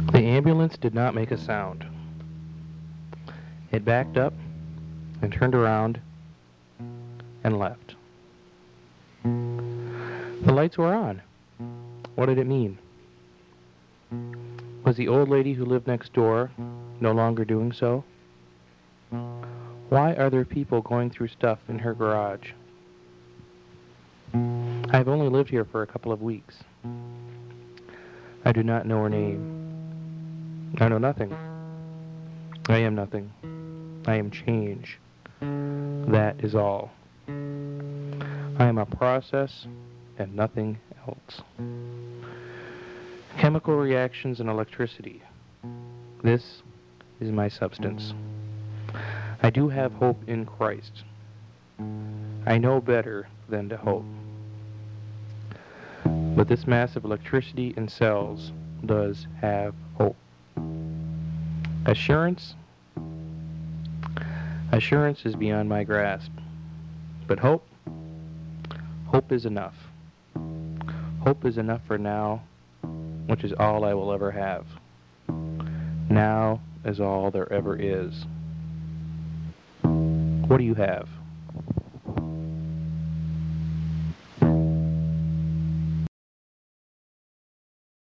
The ambulance did not make a sound. It backed up and turned around and left. The lights were on. What did it mean? Was the old lady who lived next door no longer doing so? Why are there people going through stuff in her garage? I've only lived here for a couple of weeks. I do not know her name. I know nothing. I am nothing. I am change. That is all. I am a process and nothing else. Chemical reactions and electricity. This is my substance. I do have hope in Christ. I know better than to hope. But this mass of electricity and cells does have hope. Assurance? Assurance is beyond my grasp. But hope? Hope is enough. Hope is enough for now, which is all I will ever have. Now is all there ever is. What do you have?